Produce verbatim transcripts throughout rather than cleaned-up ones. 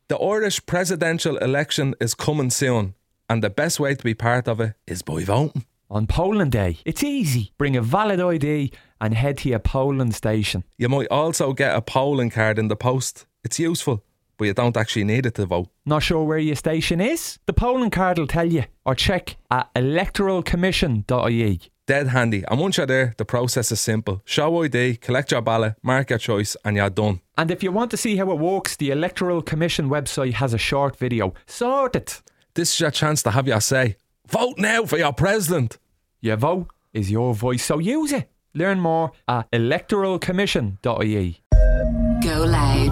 The Irish presidential election is coming soon, and the best way to be part of it is by voting. On polling day, it's easy. Bring a valid I D and head to your polling station. You might also get a polling card in the post. It's useful, but you don't actually need it to vote. Not sure where your station is? The polling card will tell you. Or check at electoral commission dot I E. Dead handy. And once you're there, the process is simple. Show I D, collect your ballot, mark your choice, and you're done. And if you want to see how it works, the Electoral Commission website has a short video. Sort it. This is your chance to have your say. Vote now for your president. Your vote is your voice, so use it. Learn more at electoral commission dot I E. Go loud.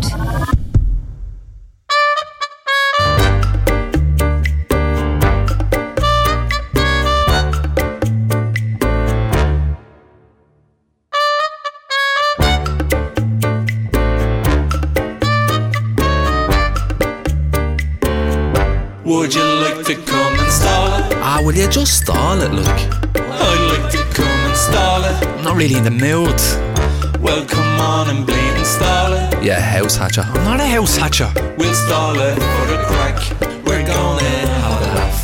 Would you like to come and stall it? Ah, will you just stall it, look? I'd like to come and stall it. I'm not really in the mood. Well, come on and bleed and stall it. Yeah, house hatcher. I'm not a house hatcher. We'll stall it for the crack. We're gonna have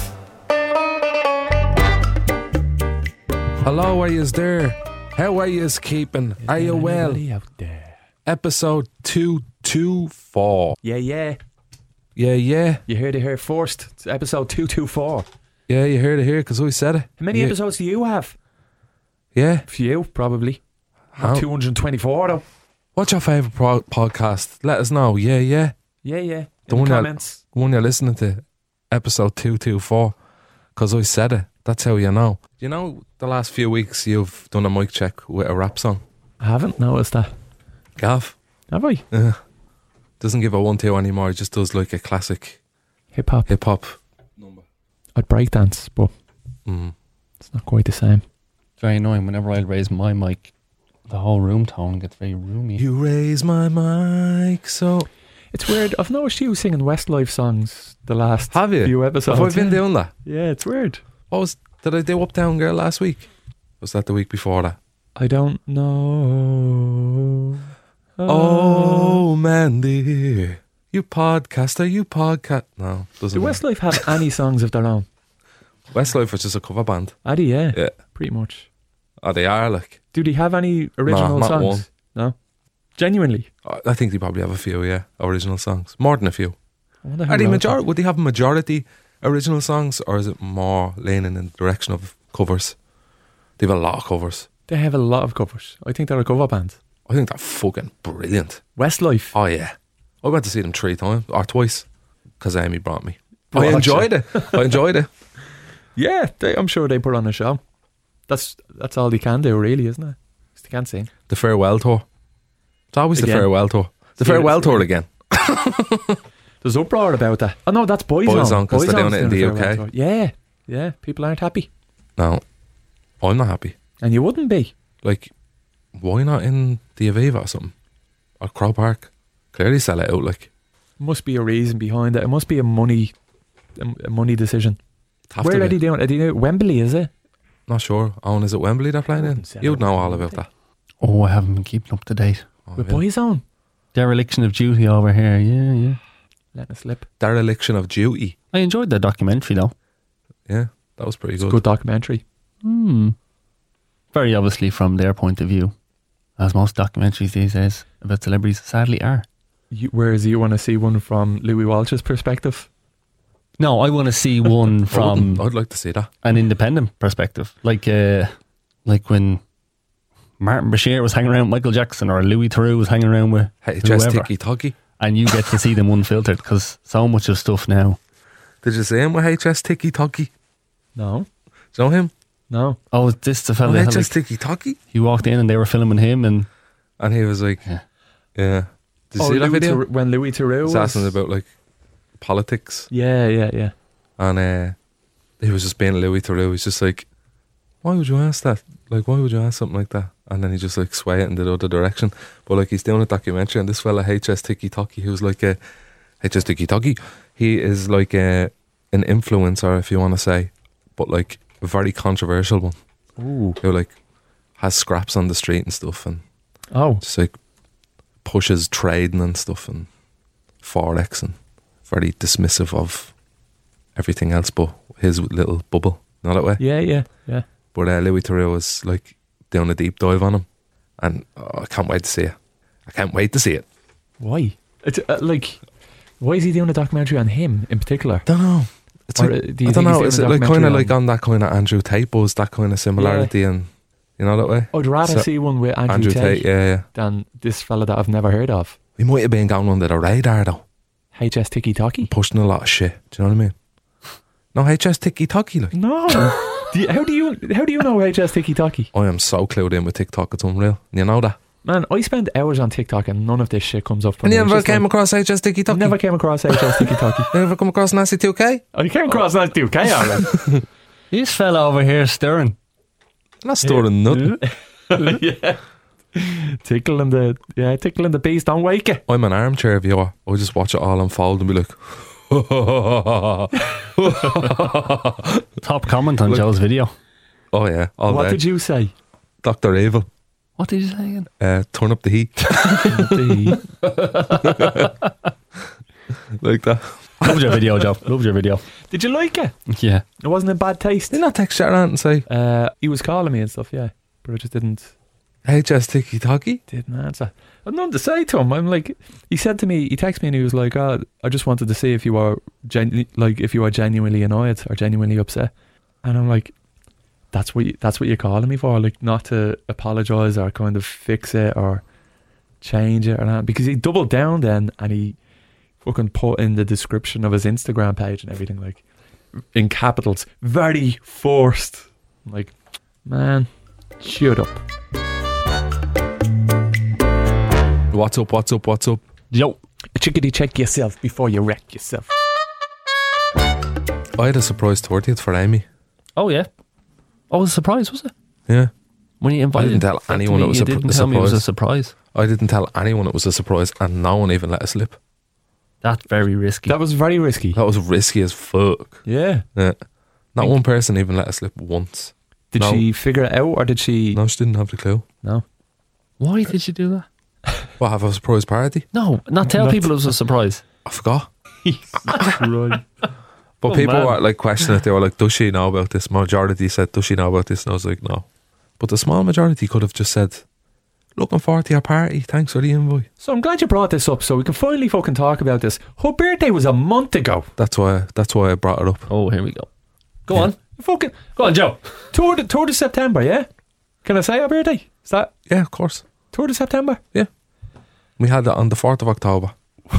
a laugh. Hello, are yous there? How are yous keeping? Are you well? Out there? Episode two twenty-four. Yeah, yeah. Yeah, yeah. You heard it here first. It's episode two twenty-four. Yeah, you heard it here because we said it. How many yeah. episodes do you have? Yeah. A few, probably. How? two hundred twenty-four though. What's your favourite pro- podcast? Let us know. Yeah, yeah. Yeah, yeah. The In one the you're- comments. The one you're listening to, episode two twenty-four, because I said it. That's how you know. You know, the last few weeks you've done a mic check with a rap song. I haven't noticed that. Gav. Have I? Uh, doesn't give a one two anymore. He just does like a classic Hip hop. hip hop number. I'd breakdance, but Mm. it's not quite the same. It's very annoying. Whenever I raise my mic, the whole room tone gets very roomy. You raise my mic so. It's weird. I've noticed you singing Westlife songs the last Have you? few episodes. Have I been yeah. doing that? Yeah, it's weird. What was did I do Uptown Girl last week? Was that the week before that? I don't know. Oh, Mandy, you podcaster, you podcast. No, doesn't. Do Westlife have any songs of their own? Westlife was just a cover band. Addy, yeah, Yeah. pretty much. Oh, they are like. Do they have any original not songs? one. No, genuinely. I think they probably have a few, yeah, original songs. More than a few. I wonder who Are they wrote major- would they have majority original songs, or is it more leaning in the direction of covers? They have a lot of covers. that. They have a lot of covers. I think they're a cover band. I think they're fucking brilliant. Westlife. Oh yeah, I went to see them three times or twice because Amy brought me. Oh, I gotcha. enjoyed it. I enjoyed it. Yeah, they, I'm sure they put on a show. That's that's all they can do, really, isn't it? 'Cause they can't sing. The farewell tour. It's always Again. the farewell tour. The See, farewell it's- tour again. There's uproar about that. Oh no, that's Boyzone. Boyzone, 'cause they're doing it in the Boyzone's U K. doing a farewell tour. Yeah, yeah. People aren't happy, No, I'm not happy. and you wouldn't be. Like, why not in the Aviva or something? Or Crow Park? Clearly sell it out, like. Must be a reason behind it. It must be a money, a, a money decision. Have Where to are be. they doing? Are they doing Wembley? Is it? Not sure. Owen, is it Wembley they're playing in? Wouldn't sell You'd it. know all about that. Oh, I haven't been keeping up to date. Oh, With yeah. Boyzone, Dereliction of duty over here. Yeah, yeah. letting it slip. Dereliction of Duty. I enjoyed the documentary though. Yeah, that was pretty It's a good. good documentary. Hmm. Very obviously from their point of view, as most documentaries these days about celebrities sadly are. You, whereas you want to see one from Louis Walsh's perspective. No, I want to see one I from wouldn't- I'd like to see that. an independent perspective, like uh, like when Martin Bashir was hanging around with Michael Jackson, or Louis Theroux was hanging around with H S whoever, Tiki Toki. and you get to see them unfiltered, because so much of stuff now. Did you see him with H S Tiki Toki? No, Do you know him? no. Oh, is this the Oh, fella that had, H S like, Tiki Toki? he walked in and they were filming him, and And he was like, Yeah. yeah. Did you Oh, see that Louis video? Theroux- when Louis Theroux He was was asking about like politics, Yeah, yeah, yeah. and uh, he was just being Louis Theroux. He's just like, why would you ask that? Like, why would you ask something like that? And then he just like sway it in the other direction. But like, he's doing a documentary, and this fella H S Tiki Toki, who's like a H S Tiki Toki, he is like a an influencer, if you want to say, but like a very controversial one. Ooh. Who like has scraps on the street and stuff, and Oh, just like pushes trading and stuff and forex and very dismissive of everything else but his little bubble. Not that way. Yeah, yeah, yeah. But uh, Louis Theroux was like doing a deep dive on him, and oh, I can't wait to see it. I can't wait to see it. Why? It's uh, like, why is he doing a documentary on him in particular? Don't know. It's Or, like, uh, do you I don't think he's know. doing Is a it like kind documentary of like on- on that kind of Andrew Tate buzz? That kind of similarity, and you know that way. I'd rather So- see one with Andrew, Andrew Tate, Tate, yeah, yeah. than this fella that I've never heard of. We might have been going under the radar though, H S Tiki Taki. pushing a lot of shit. Do you know what I mean? No H S Tiki Taki, like. No. do you, how do you how do you know H S Tiki Taki? I am so clued in with TikTok. It's unreal. You know that. Man, I spend hours on TikTok and none of this shit comes up for And me. you It's never just came like- across H S Tiki Taki? Never came across H S Tiki Taki. You never come across Nancy two K? Oh, you came across that too, okay, alright. This fella over here stirring. Not storing nothing. Yeah. Tickling the yeah, tickling the beast, don't wake it. I'm an armchair viewer. I just watch it all unfold and be like, Top comment on Look. Joe's video. oh yeah, all What day. did you say? Doctor Evil, What did you say again? uh, turn up the heat. The- Like that. Loved your video, Joe. Loved your video. Did you like it? Yeah. It wasn't in bad taste. Did not text Sharon and say Uh, he was calling me and stuff, yeah, but I just didn't H S Tiki Taki? didn't answer. I had nothing to say to him. I'm like, he said to me, he texted me and he was like, "Oh, I just wanted to see if you were genu- like if you were genuinely annoyed or genuinely upset." And I'm like, "That's what you, that's what you're calling me for, like not to apologise or kind of fix it or change it or that." Because he doubled down then and he fucking put in the description of his Instagram page and everything like in capitals, very forced. I'm like, man, shut up. What's up, what's up, what's up? Yo. Chickadee check yourself before you wreck yourself. I had a surprise thirtieth for Amy. Oh, yeah. Oh, it was a surprise, was it? Yeah. When you invited I didn't tell that to anyone me, it was you a pr- didn't a tell me it was a surprise. surprise. I didn't tell anyone it was a surprise, and no one even let it slip. That's very risky. That was very risky. That was risky as fuck. Yeah. Yeah. Not one person even let it slip once. Did No. she figure it out or did she? No, she didn't have the clue. No. Why did you do that? What, have a surprise party? No, not tell Not- people it was a surprise. I forgot. Right. But Oh, people man. were like questioning it. They were like, does she know about this? Majority said, does she know about this? And I was like, no. But the small majority could have just said, looking forward to your party. Thanks for the invite. So I'm glad you brought this up so we can finally fucking talk about this. Her birthday was a month ago. That's why That's why I brought it up. Oh, here we go. Go on. Fucking Go on, Joe. third, third of September, yeah? Can I say her birthday? Is that Yeah, of course. third of September? We had it on the fourth of October.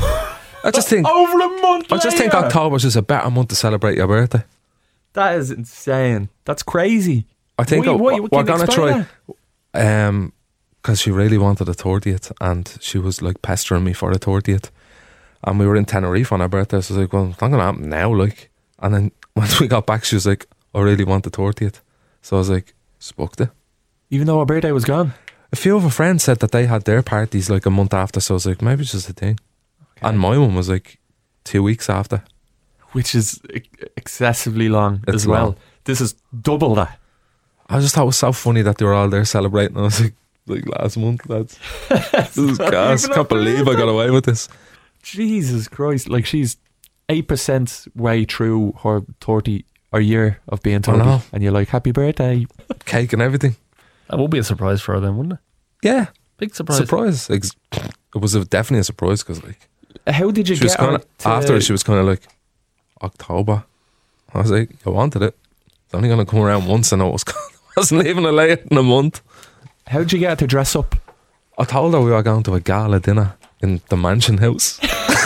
I just think Over a month I just think later. October's just a better month to celebrate your birthday. That is insane. That's crazy. I think Why- I- why- we're can you going to explain try um because she really wanted a thirtieth and she was like pestering me for a thirtieth, and we were in Tenerife on her birthday, so I was like, well, it's not going to happen now, like. And then once we got back, she was like, I really want the thirtieth. So I was like, spooked it. Even though her birthday was gone. A few of her friends said that they had their parties like a month after, so I was like, maybe it's just a thing. And my one was like two weeks after. Which is ex- excessively long It's as well. long. This is double that. I just thought it was so funny that they were all there celebrating. I was like, like last month, lads. This is not gas. even a Can't believe I got away with this. Jesus Christ. Like she's eight percent way through her thirty or year of being thirty. know. And you're like, happy birthday. Cake and everything. That would be a surprise for her then, wouldn't it? Yeah. Big surprise. Surprise. Ex- It was a, definitely a surprise because like How did you she was get her kind of to- after she was kind of like October. I was like, I wanted it. It's only gonna come around once, and I was wasn't even late in a month. How did you get her to dress up? I told her we were going to a gala dinner in the Mansion House.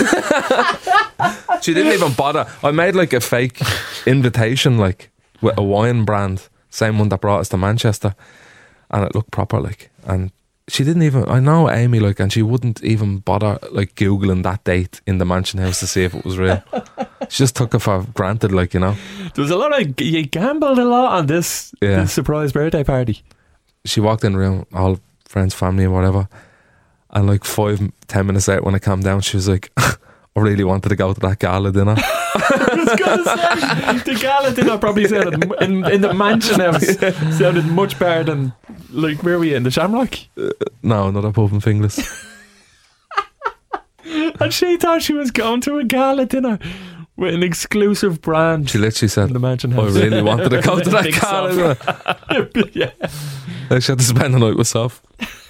She didn't even bother. I made like a fake invitation, like with a wine brand, same one that brought us to Manchester, and it looked proper, like. And she didn't even. I know Amy, like, and she wouldn't even bother like googling that date in the Mansion House to see if it was real. She just took it for granted, like, you know. There was a lot of you gambled a lot on this, Yeah. this surprise birthday party. She walked in the room, all friends, family, and whatever. And like five, ten minutes out, when I calmed down, she was like, I really wanted to go to that gala dinner. I was gonna say the gala dinner probably sounded m- in, in the Mansion House sounded much better than like where were we in the Shamrock? No, not a pub in Finglas. And And she thought she was going to a gala dinner with an exclusive brand. She literally said, in the Mansion I House. really wanted to go to that Big gala. sofa. Yeah. Like, she had to spend the night with Soph.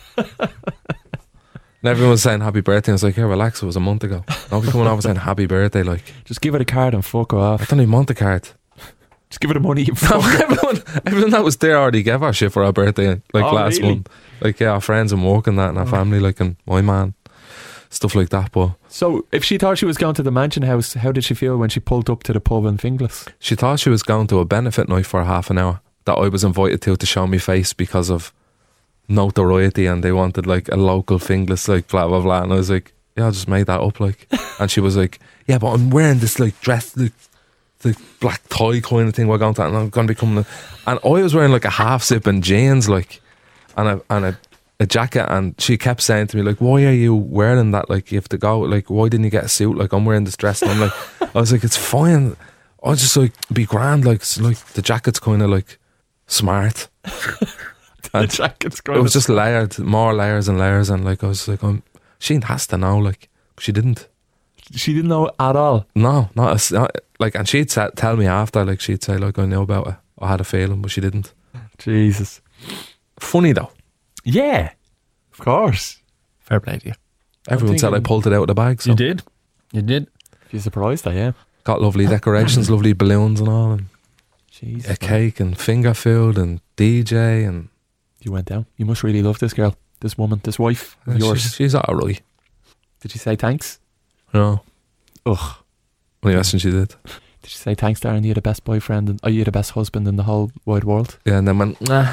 And everyone was saying happy birthday. I was like, yeah, relax, it was a month ago. Nobody coming over saying happy birthday. Like, Just give her a card and fuck her I off. don't even want the card. Just give her the money. And No, fuck her. everyone, everyone that was there already gave her shit for her birthday, like Oh, last really? month. Like, yeah, our friends and work and that, and our Oh. family, like, and my man, stuff like that. But So, if she thought she was going to the Mansion House, how did she feel when she pulled up to the pub in Finglas? she thought she was going to a benefit night for half an hour that I was invited to to show me face because of notoriety, and they wanted like a local Finglas, like blah blah blah. And I was like, yeah, I just made that up, like. And she was like, yeah, but I'm wearing this like dress, like the black tie kind of thing. We're going to, and I'm going to be coming. And I was wearing like a half zip and jeans, like, and a and a, a jacket. And she kept saying to me, like, why are you wearing that? Like, you have to go. Like, why didn't you get a suit? Like, I'm wearing this dress. And I'm like, I was like, it's fine. I just like be grand. Like, it's like the jacket's kind of like smart. The And jacket's it going was just layered, more layers and layers, and like I was like, I'm, she has to know, like, but she didn't. She didn't know at all. No, not, as, not like, and she'd sa- tell me after, like, she'd say, like, I know about it, I had a feeling, but she didn't. Jesus. Funny though, Yeah. Of course. Fair play to you. everyone said I thinking- pulled it out of the bag. So You did. You did. You're surprised, I am. got lovely decorations, lovely balloons and all, and Jesus. a cake and finger food and D J and You went down. You must really love this girl, this woman, this wife of uh, yours. she's, she's alright. Did she say thanks? No, Ugh. only guessing she did. Did she say thanks, Darren? You're the best boyfriend, and oh, you're the best husband in the whole wide world. Yeah, and then went, nah.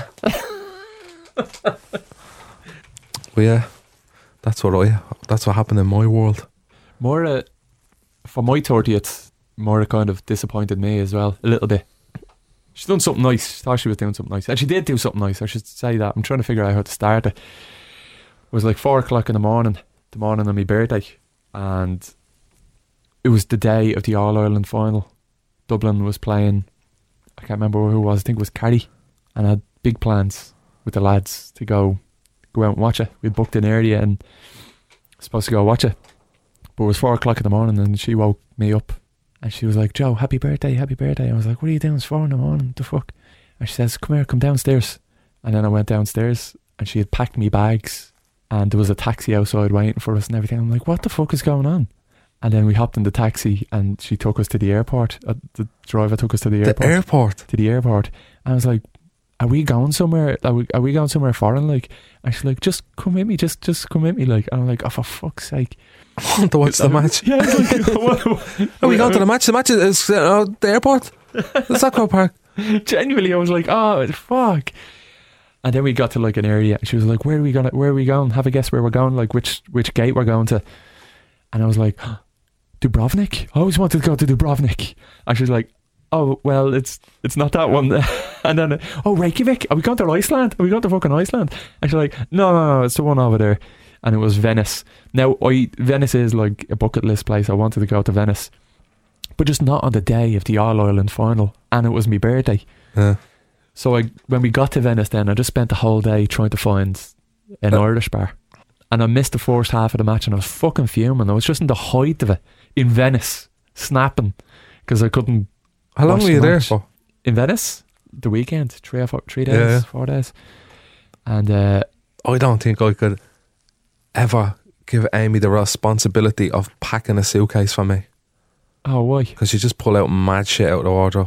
But yeah, that's what I. That's what happened in my world. More uh, for my thirtieth, more kind of disappointed me as well, a little bit. She's done something nice. Thought she was doing something nice, and she did do something nice. I should say that. I'm trying to figure out how to start it. It was like four o'clock in the morning, the morning of my birthday, and it was the day of the All Ireland final. Dublin was playing. I can't remember who it was. I think it was Kerry, and I had big plans with the lads to go go out and watch it. We'd booked an area and supposed to go watch it. But it was four o'clock in the morning and she woke me up and she was like, Joe, happy birthday, happy birthday. I was like, what are you doing? It's four in the morning, what the fuck? And she says, come here, come downstairs. And then I went downstairs and she had packed me bags and there was a taxi outside waiting for us and everything. I'm like, what the fuck is going on? And then we hopped in the taxi and she took us to the airport. Uh, the driver took us to the airport. The airport. To the airport. And I was like, are we going somewhere? Are we, are we going somewhere foreign? Like, and she's like, just come with me, just just come with me. Like, and I'm like, oh, for fuck's sake. I want to watch the match. Yeah, it's like, what, what, Are we going to the match? The match is uh, the airport. The Sacco Park. genuinely, I was like, oh, fuck. And then we got to like an area and she was like, where are we going? Where are we going? Have a guess where we're going, like which which gate we're going to. And I was like, Dubrovnik? I always wanted to go to Dubrovnik. And she was like, oh, well, it's it's not that one. And then, oh, Reykjavik? Are we going to Iceland? Are we going to fucking Iceland? And she's like, no, no, no, it's the one over there. And it was Venice. Now, I Venice is like a bucket list place. I wanted to go to Venice. But just not on the day of the All-Ireland final. And it was my birthday. Yeah. So I, when we got to Venice then, I just spent the whole day trying to find an Uh. Irish bar. And I missed the first half of the match and I was fucking fuming. I was just in the height of it. In Venice. Snapping. Because I couldn't... How long watch were the you there match. for? In Venice? The weekend. Three or four, three days, Yeah. four days. And uh, I don't think I could ever give Amy the responsibility of packing a suitcase for me, oh, why? because she'd just pull out mad shit out of the wardrobe.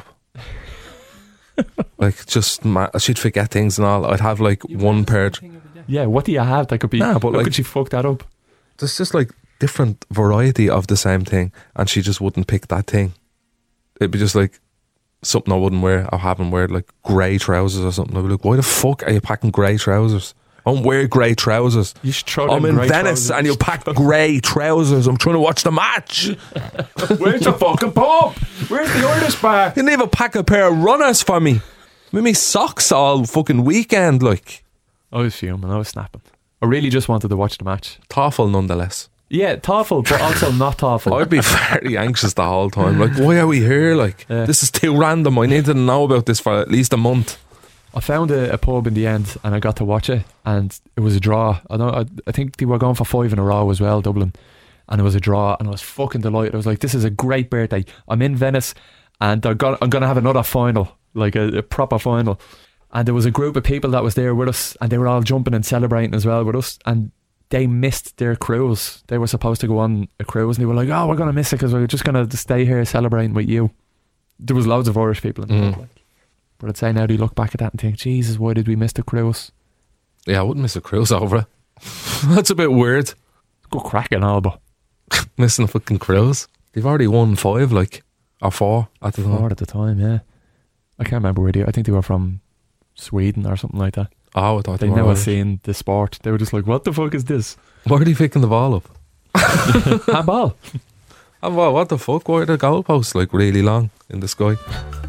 Like, just mad, she'd forget things and all. I'd have like one pair. Yeah, what do you have that could be... Nah, but how like- could she fuck that up? There's just like different variety of the same thing, and she just wouldn't pick that thing. It'd be just like something I wouldn't wear. I haven't wear like grey trousers or something. I'd be like, why the fuck are you packing grey trousers? I don't wear grey trousers. You should throw I'm them in grey Venice trousers. and you pack grey trousers. I'm trying to watch the match. Where's the fucking pub? Where's the Irish bar? You didn't even pack a pair of runners for me. With me socks all fucking weekend, like. I was fuming, I was snapping. I really just wanted to watch the match. Thoughtful nonetheless. Yeah, thoughtful, but also not thoughtful. I'd be very anxious the whole time. Like, why are we here? Like, Yeah. this is too random. I need to know about this for at least a month. I found a, a pub in the end and I got to watch it and it was a draw. I know I, I think they were going for five in a row as well, Dublin. and it was a draw, and I was fucking delighted. I was like, this is a great birthday. I'm in Venice, and they're gonna, I'm going to have another final, like a, a proper final. And there was a group of people that was there with us, and they were all jumping and celebrating as well with us, and they missed their cruise. They were supposed to go on a cruise, and they were like, oh, we're going to miss it because we're just going to stay here celebrating with you. There was loads of Irish people in the Mm. group, like. But I'd say now, do you look back at that and think, Jesus, why did we miss the cruise? Yeah, I wouldn't miss a cruise over it. That's a bit weird. Go cracking all, but Missing a fucking cruise. They've already won five, like, or four at the time. four at the time, yeah. I can't remember where they. I think they were from Sweden or something like that. Oh, I thought they They'd were never Irish. seen the sport. They were just like, what the fuck is this? Why are they picking the ball up? Handball. And well, what the fuck? Why are the goalposts like really long in the sky?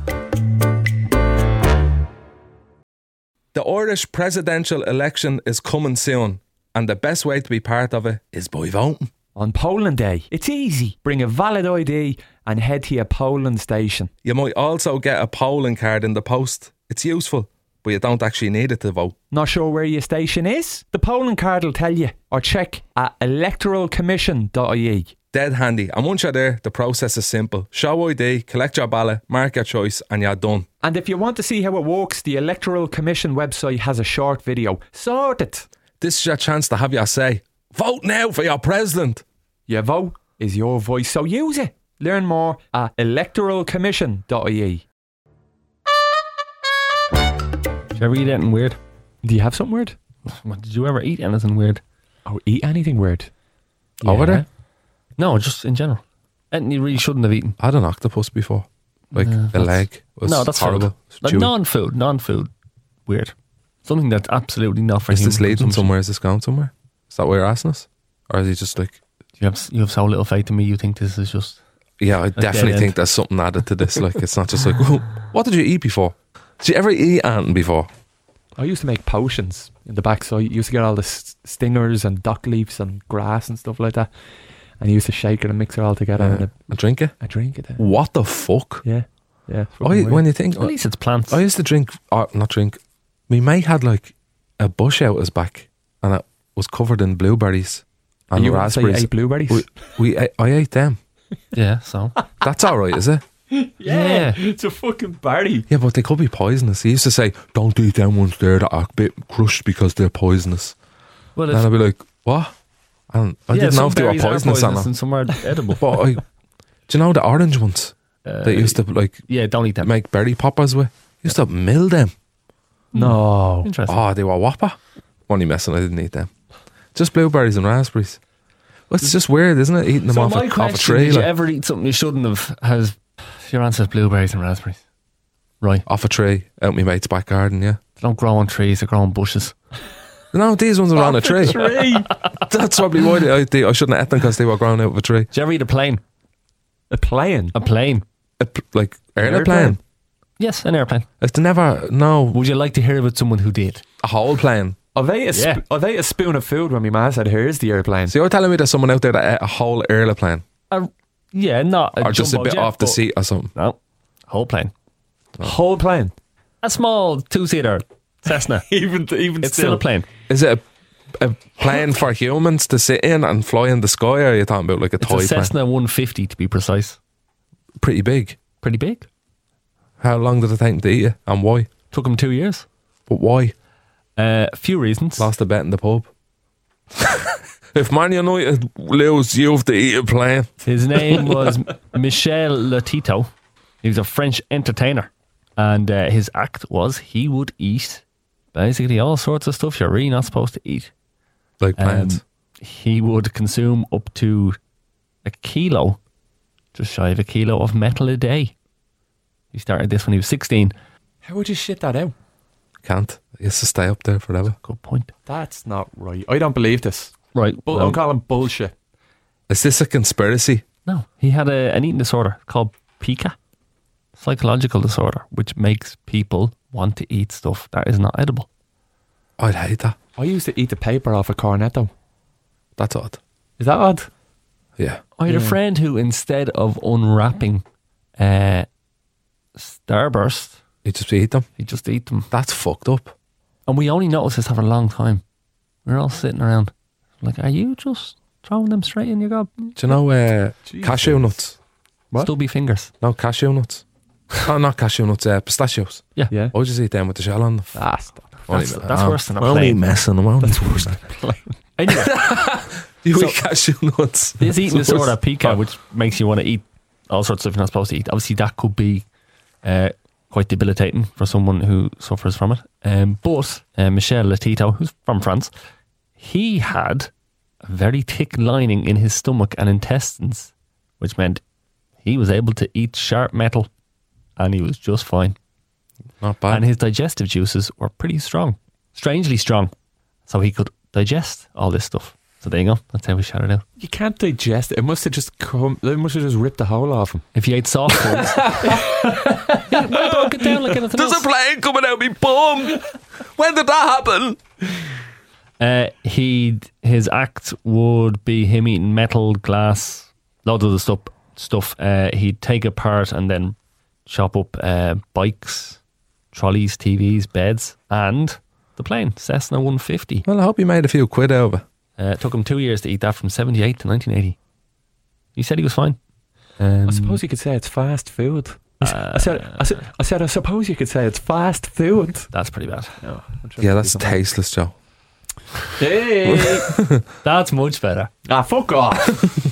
The Irish presidential election is coming soon, and the best way to be part of it is by voting. On polling day, it's easy. Bring a valid I D and head to your polling station. You might also get a polling card in the post. It's useful, but you don't actually need it to vote. Not sure where your station is? The polling card will tell you. Or check at electoral commission dot I E. Dead handy, and once you're there, the process is simple. Show I D, collect your ballot, mark your choice, and you're done. And if you want to see how it works, the Electoral Commission website has a short video. Sort it. This is your chance to have your say. Vote now for your president. Your vote is your voice, so use it. Learn more at electoral commission dot I E. Did you ever eat anything weird? Do you have something weird? What, did you ever eat anything weird? Oh, eat anything weird? Over there? No, just in general. Anything you really shouldn't have eaten. I had an octopus before. Like No, a that's- leg. It was no, that's horrible. food. Like Chewy. non-food, non-food. Weird. Something that's absolutely not for Is human this leading consumption. somewhere? Is this going somewhere? Is that what you're asking us? Or is he just like, You have, you have so little faith in me, you think this is just... yeah, I definitely dead think end. there's something added to this. Like, it's not just like, "Whoa, what did you eat before? Did you ever eat anything before? I used to make potions in the back, so I used to get all the s- stingers and dock leaves and grass and stuff like that. And I used to shake it and mix it all together Uh, and I, a drink it? I drink it. uh, What the fuck? Yeah, yeah. it's fucking I, weird. when you think, At least it's plants. I used to drink, or not drink, my mate had like a bush out his back and it was covered in blueberries and you wouldn't say you raspberries. ate blueberries? We, we ate, I ate them. Yeah, so... That's alright, is it? Yeah. It's a fucking berry. Yeah, but they could be poisonous. He used to say, don't eat them ones there that are a bit crushed because they're poisonous. Well, And I'd be like, what? And I yeah, didn't know some if they were berries are poisonous or poisonous not. and some are edible. But I, do you know the orange ones Uh, they used to like Yeah, don't eat them. make berry poppers with? Used to mill them. No. Interesting. Oh, they were whopper. Only messing, I didn't eat them. Just blueberries and raspberries. Well, it's just weird, isn't it? Eating them so off, my a, off a question, tree. did you Like, ever eat something you shouldn't have? Has your answer is blueberries and raspberries? Right. off a tree out my mate's back garden, yeah. They don't grow on trees, they grow on bushes. No, these ones are on a tree. That's probably why they, I, they, I shouldn't have ate them because they were growing out of a tree. Did you ever eat a plane? A plane. A plane? A, pl- like, airplane. Airplane? Yes, an airplane. If they never, no, Would you like to hear about someone who did? a whole plane. I've ate, a sp- Yeah. I've ate a spoon of food when my ma said, here's the airplane. So you're telling me there's someone out there that ate a whole airplane? A, yeah, not a Or just a jumbo bit jet, off the but- seat or something? No, whole plane. Whole plane. A small two-seater Cessna. even even It's still a plane. Is it a, a plane for humans to sit in and fly in the sky, or are you talking about like a It's toy a plane? Cessna one fifty to be precise. Pretty big. Pretty big. How long did it take them to eat it, and why? Took him two years. But why? Uh, a few reasons. Lost a bet in the pub. If Man United lose, you have to eat a plane. His name was Michel Lotito. He was a French entertainer. And uh, his act was he would eat basically all sorts of stuff you're really not supposed to eat. Like Um, planes. he would consume up to a kilo, just shy of a kilo of metal a day. He started this when he was sixteen. How would you shit that out? Can't. He has to stay up there forever. Good point. That's not right. I don't believe this. Right. But well, I'm calling bullshit. Is this a conspiracy? no, he had a, an eating disorder called pica, psychological disorder, which makes people want to eat stuff that is not edible. I'd hate that. I used to eat the paper off a cornetto. That's odd. Is that odd? Yeah. I had a Yeah. friend who, instead of unwrapping uh, Starburst, You just eat them. he just eat them. That's fucked up. And we only noticed this after a long time. We were all sitting around, like, are you just throwing them straight in your gob. Do you know uh, Jesus. cashew nuts? What? Stubby fingers. No, cashew nuts. Oh, not cashew nuts, uh, pistachios. Yeah. I just eat them with the shell on them. Ah, stop. That's, Only- that's oh, worse than a only plane. messing. I'm only That's worse than Anyway, You So- eat cashew nuts. this eating It's worse. disorder, P C A, which makes you want to eat all sorts of stuff you're not supposed to eat. Obviously, that could be uh, quite debilitating for someone who suffers from it. Um, but uh, Michel Letito, who's from France, he had a very thick lining in his stomach and intestines, which meant he was able to eat sharp metal and he was just fine. Not bad. And his digestive juices were pretty strong, strangely strong. So he could digest all this stuff. So there you go. That's how we shout it out. You can't digest it. It must have just come. It must have just ripped the whole off him. If you ate soft foods, yeah, well, broke it down like anything There's a else. plane coming out me bum. When did that happen? Uh, he his act would be him eating metal, glass, loads of the stuff. Stuff. Uh, he'd take apart and then chop up uh, bikes, trolleys, T Vs, beds, and the plane Cessna one fifty. Well, I hope you made a few quid out of it. Uh, it took him two years to eat that from seventy-eight to nineteen eighty. He said he was fine. Um, I suppose you could say it's fast food. uh, I said, I said, I said, I suppose you could say it's fast food. that's pretty bad. No, I'm trying Yeah, to that's do something. tasteless, Joe. Hey. That's much better. Ah, fuck off.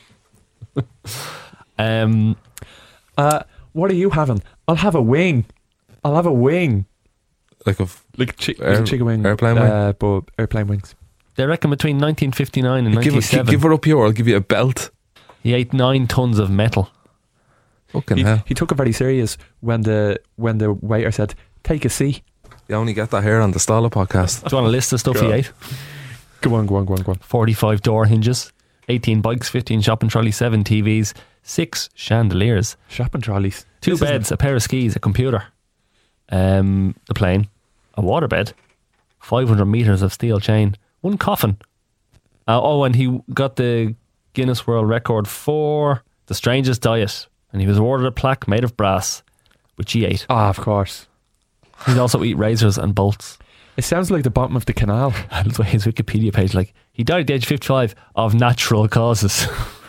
Um, Uh, what are you having? I'll have a wing. I'll have a wing. Like a f- Like chi- Air- a chicken wing. airplane wing? uh, but airplane wings. they reckon between nineteen fifty-nine and give, it, ninety-seven, give her up here, or I'll give you a belt. he ate nine tons of metal. Fucking He, hell. he took it very serious when the when the waiter said, "Take a seat." You only get that here on the Stala podcast. Do you want a list of stuff he God. ate? Go on, go on, go on, go on. forty-five door hinges, eighteen bikes, fifteen shopping trolleys, seven T Vs, six chandeliers, Shopping trolleys. two This isn't- beds, a pair of skis, a computer, um, the plane, a waterbed, five hundred metres of steel chain, one coffin. Uh, oh, and he got the Guinness World Record for the strangest diet, and he was awarded a plaque made of brass, which he ate. Ah, of course. He'd also eat razors and bolts. It sounds like the bottom of the canal. That's why his Wikipedia page, like, he died at the age of fifty-five of natural causes.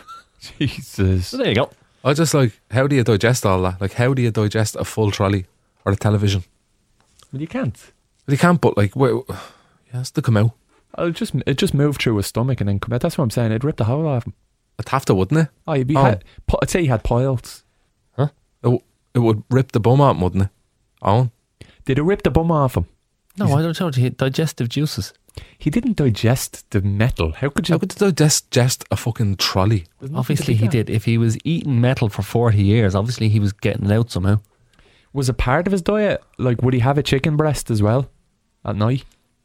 Jesus. So there you go. I just like, how do you digest all that? Like, how do you digest a full trolley or a television? Well, you can't. But you can't, but like, wait, it has to come out. I'll just it just moved through his stomach and then come out. That's what I'm saying. It'd rip the whole off him. It'd have to, wouldn't it? Oh, you'd be Oh. had, pi- I'd say he had piles. It, w- it would rip the bum out, wouldn't it? Owen? Did it rip the bum off him? No, I don't told you. He had digestive juices. He didn't digest the metal. How could you? How could you digest a fucking trolley? There's nothing Obviously, to he do did. If he was eating metal for forty years, obviously he was getting it out somehow. Was it part of his diet? Like, would he have a chicken breast as well at night?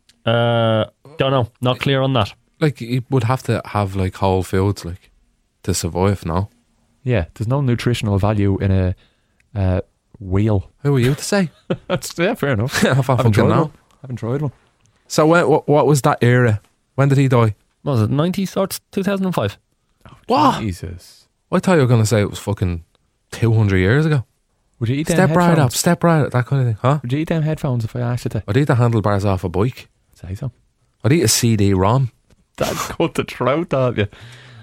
Uh, don't know. Not clear on that. Like, you would have to have like whole foods, like, to survive, no? Yeah, there's no nutritional value in a uh, wheel. Who are you to say? That's yeah, fair enough. I haven't fucking tried know. one. haven't tried one. So, when, what, what was that era? When did he die? What was it nineties or two thousand five? What? Jesus. I thought you were going to say it was fucking two hundred years ago. Would you eat them Step right headphones? up, step right up, that kind of thing, huh? Would you eat them headphones if I asked you to I'd eat the handlebars off a bike. say so? I'd eat a C D ROM. That cut the throat out you.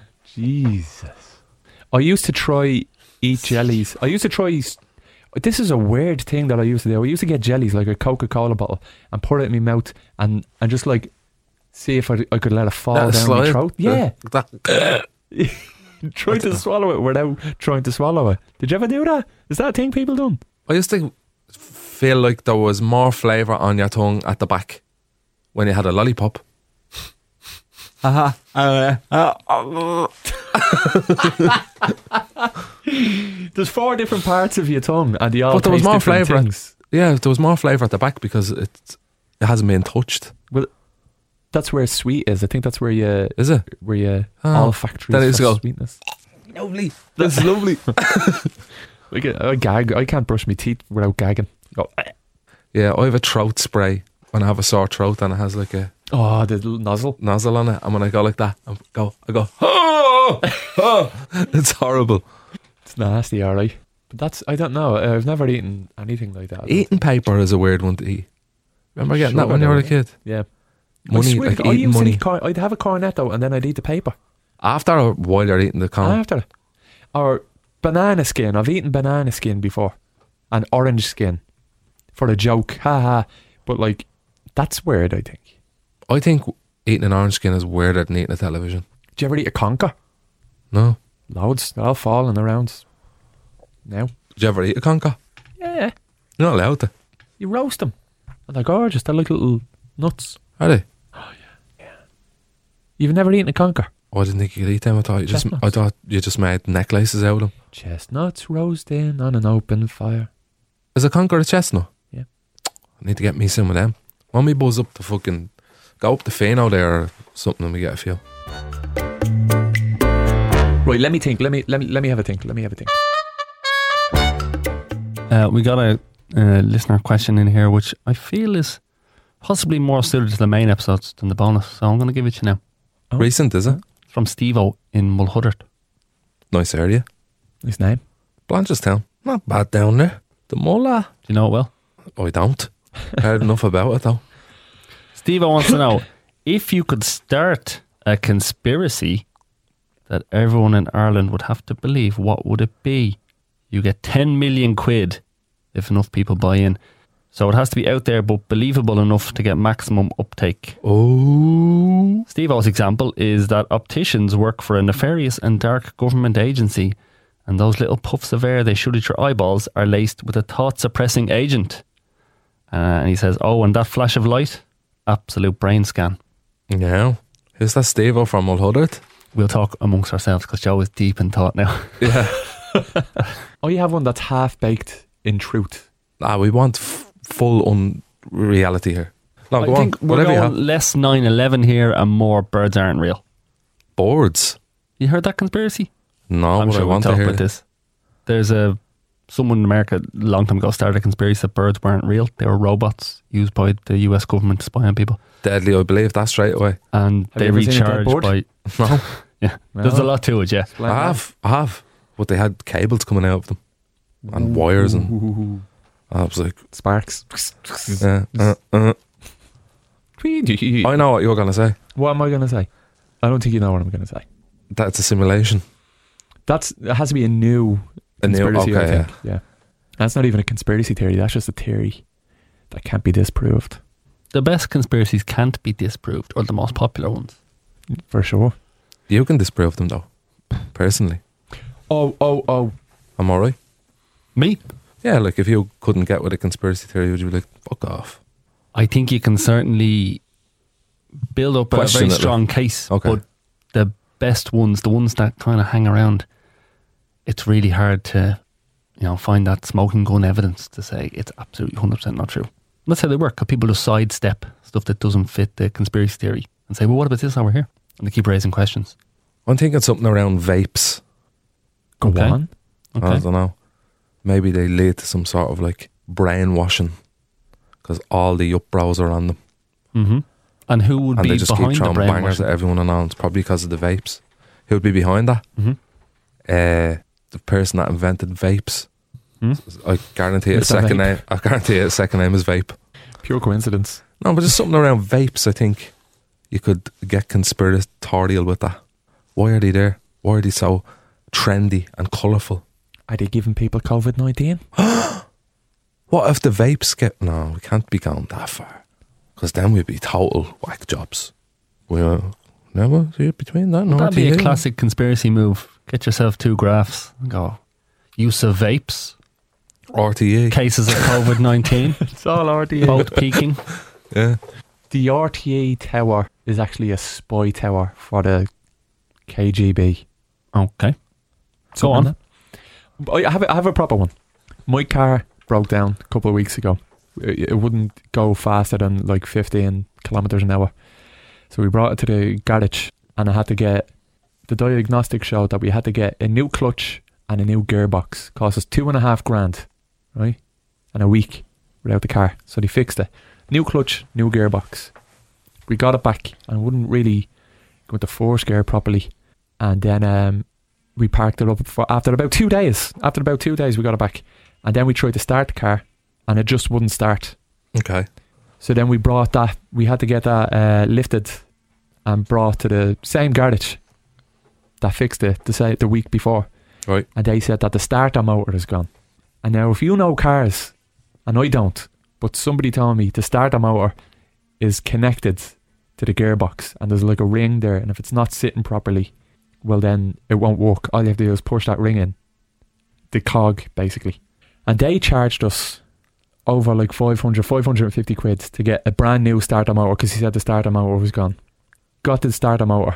Jesus. I used to try eat jellies. I used to try. This is a weird thing that I used to do. I used to get jellies like a Coca-Cola bottle and put it in my mouth and, and just like see if I, I could let it fall Let it down my slide. throat. Yeah. Uh, that- Try to swallow it without trying to swallow it. Did you ever do that? Is that a thing people done? I used to feel like there was more flavour on your tongue at the back when you had a lollipop. There's four different parts of your tongue and they all But there was taste more different flavour. things. Yeah, there was more flavour at the back because it it hasn't been touched. That's where sweet is. I think that's where you Is it? where you Oh, olfactory that is for go- sweetness. Lovely. That's lovely. Like I gag. I can't brush my teeth without gagging. Oh, Yeah, I have a throat spray when I have a sore throat and it has like a oh the little nozzle. nozzle on it, and when I go like that, I go, I go, oh, oh. It's horrible. It's nasty, alright. But that's I don't know. I've never eaten anything like that. Eating paper is a weird one to eat. Remember getting that Sugar when you were a though, kid? Yeah. Money, I swear like to God, I eating used to money. eat corn, I'd have a cornetto and then I'd eat the paper. After or while you're eating the cone? After. Or banana skin. I've eaten banana skin before. And orange skin. For a joke. Ha ha. But like, that's weird, I think. I think eating an orange skin is weirder than eating a television. Do you ever eat a conker? No. Loads. They're all falling around now. Did you ever eat a conker? Yeah. You're not allowed to. You roast them. And they're gorgeous. They're like little nuts. Are they? You've never eaten a conker? Oh, I didn't think you could eat them. I thought you just, Chestnuts. I thought you just made necklaces out of them. Chestnuts roasting on an open fire. Is a conker a chestnut? Yeah. I need to get me some of them. Why don't we buzz up the fucking, go up the Fino there or something and we get a feel. Right, let me think. Let me let me let me have a think. Let me have a think. Uh, we got a uh, listener question in here, which I feel is possibly more suited to the main episodes than the bonus. So I'm going to give it to you now. Oh. Recent, is it? It's from Steve-O in Mulhuddart. Nice area. His name? Blanchestown. Not bad down there. The Mulla. Do you know it well? I don't. Heard enough about it though. Steve-O wants to know, if you could start a conspiracy that everyone in Ireland would have to believe, what would it be? You get ten million quid if enough people buy in. So it has to be out there but believable enough to get maximum uptake. Oh. Steve-O's example is that opticians work for a nefarious and dark government agency, and those little puffs of air they shoot at your eyeballs are laced with a thought-suppressing agent. Uh, and he says, oh, and that flash of light? Absolute brain scan. Yeah. Who's that Steve-O from Mulhuddart? We'll talk amongst ourselves because Joe is deep in thought now. Yeah. Oh, you have one that's half-baked in truth. Ah, we want f- full unreality here. No, I go think on. we're Whatever you going have. less nine eleven here and more birds aren't real. Boards. You heard that conspiracy? No, I'm but sure I we'll want talk to hear about it. this. There's a someone in America a long time ago started a conspiracy that birds weren't real. They were robots used by the U S government to spy on people. Deadly, I believe that straight away. And Have they you ever seen a dead recharge bird? by... No, Yeah, there's a lot to it, yeah. I have, I have. But they had cables coming out of them and wires, and I was like, Sparks. yeah, uh, uh. What I know what you're gonna say. am I going to say? I don't think you know what I'm going to say. That's a simulation. That's it has to be a new A new- conspiracy, I okay, think. Yeah. That's not even a conspiracy theory. That's just a theory that can't be disproved. The best conspiracies can't be disproved, or the most popular ones. For sure. You can disprove them though. Personally, Oh, oh, oh. I'm alright. Me? Yeah, like if you couldn't get with a conspiracy theory, would you be like, fuck off? I think you can certainly build up a Question very it, strong case. Okay. But the best ones, the ones that kind of hang around, it's really hard to, you know, find that smoking gun evidence to say it's absolutely one hundred percent not true. That's how they work. 'Cause people just sidestep stuff that doesn't fit the conspiracy theory and say, well, what about this over here? And they keep raising questions. I'm thinking something around vapes. Go Okay. on. Okay. I don't know. Maybe they lead to some sort of like brainwashing because all the yup bros are on them, Mm-hmm. And who would and be they just keep behind the throwing bangers brainwashing? at everyone and on. It's probably because of the vapes. Who would be behind that? Mm-hmm. Uh, the person that invented vapes. Hmm? I guarantee his Mister second Vape. name. I guarantee his second name is Vape. Pure coincidence. No, but just something around vapes. I think you could get conspiratorial with that. Why are they there? Why are they so trendy and colourful? Are they giving people COVID nineteen? What if the vapes get... No, we can't be going that far. Because then we'd be total whack jobs. We'll never see it between that and That'd be a R T A. classic conspiracy move. Get yourself two graphs and go, use of vapes, R T A. cases of COVID nineteen, It's all R T A. both peaking. Yeah. The R T A tower is actually a spy tower for the K G B. Okay. Go Something on. like that. I have, a, I have a proper one. My car broke down a couple of weeks ago. It, it wouldn't go faster than like fifteen kilometres an hour. So we brought it to the garage and I had to get, the diagnostic showed that we had to get a new clutch and a new gearbox. Cost us two and a half grand, right? And a week without the car. So they fixed it. New clutch, new gearbox. We got it back and it wouldn't really go into force gear properly. And then um, we parked it up for after about two days. After about two days, we got it back. And then we tried to start the car and it just wouldn't start. Okay. So then we brought that, we had to get that uh, lifted and brought to the same garage. that fixed it the, say, the week before. Right. And they said that the starter motor is gone. And now if you know cars, and I don't, but somebody told me the starter motor is connected to the gearbox and there's like a ring there, and if it's not sitting properly, well then it won't work. All you have to do is push that ring in. The cog, basically. And they charged us over like five hundred, five hundred fifty quid to get a brand new starter motor, because he said the starter motor was gone. Got the starter motor.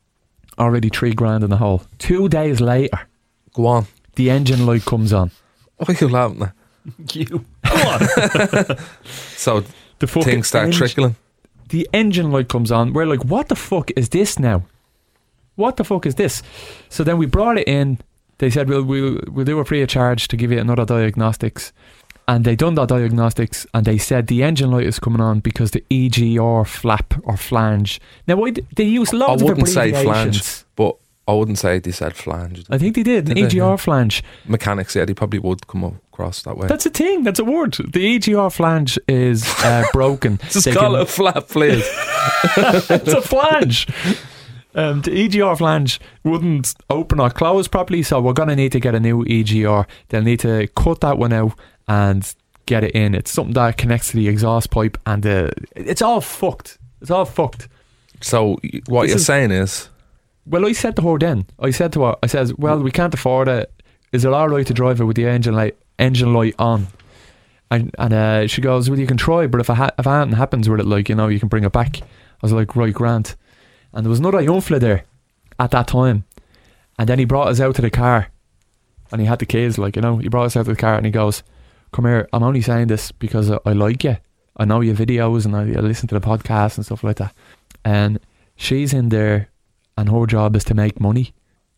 Already three grand in the hole. Two days later, Go on. the engine light comes on. Why are you laughing at? You. Come on. So The fucking things start engine- trickling. The engine light comes on. We're like, what the fuck is this now? What the fuck is this? So then we brought it in. They said we'll we'll, we'll do it free of charge to give you another diagnostics. And they done that diagnostics, and they said the engine light is coming on because the E G R flap or flange. Now why d- they use loads I of wouldn't say abbreviations. flange, but I wouldn't say they said flange. I think they did. Did E they? G R Yeah. flange. Mechanics, yeah, they probably would come across that way. That's a thing. That's a word. The E G R flange is uh, broken. Just They call can- it a flap, please. It's a flange. Um, the E G R flange wouldn't open or close properly, so we're going to need to get a new E G R. They'll need to cut that one out and get it in. It's something that connects to the exhaust pipe, and uh, it's all fucked. It's all fucked. So y- what This you're is- saying is, Well, I said to her then, I said to her, I says, well, we can't afford it. Is it alright to drive it with the engine light, engine light on? And, and uh, she goes, well, you can try, but if a ha- if anything happens with it, like, you know, you can bring it back. I was like, right, Grant. And there was another young fella there at that time. And then he brought us out to the car. And he had the keys, like, you know, he brought us out to the car and he goes, come here, I'm only saying this because I, I like you. I know your videos and I, I listen to the podcast and stuff like that. And she's in there and her job is to make money.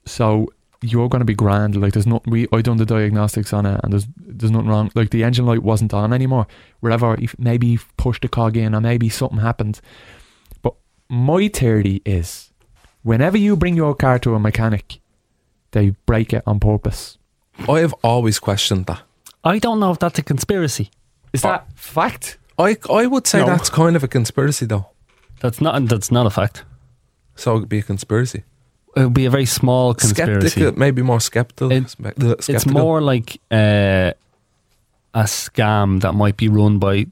So you're going to be grand. Like, there's not, we, I done the diagnostics on it and there's there's nothing wrong. Like, the engine light wasn't on anymore. Wherever, if maybe you pushed the cog in or maybe something happened. But my theory is, whenever you bring your car to a mechanic, they break it on purpose. I have always questioned that. I don't know if that's a conspiracy. Is that fact? I I would say No. that's kind of a conspiracy, though. That's not. That's not a fact. So it'd be a conspiracy. It would be a very small conspiracy. Skeptical, maybe more skeptical. It- spe- uh, It's skeptical. more like uh, a scam that might be run by